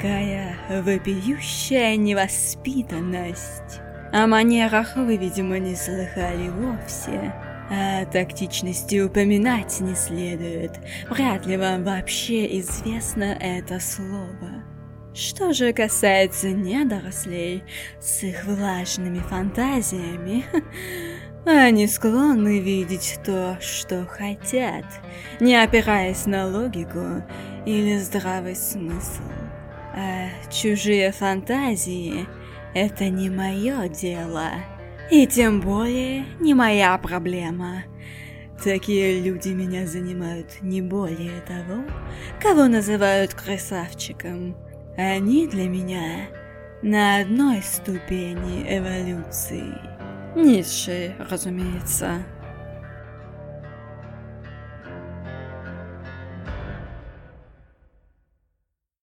какая вопиющая невоспитанность. О манерах вы, видимо, не слыхали вовсе. О тактичности упоминать не следует. Вряд ли вам вообще известно это слово. Что же касается недорослей с их влажными фантазиями, они склонны видеть то, что хотят, не опираясь на логику или здравый смысл. А чужие фантазии — это не мое дело, и тем более не моя проблема. Такие люди меня занимают не более того, кого называют красавчиком. Они для меня на одной ступени эволюции. Низшей, разумеется.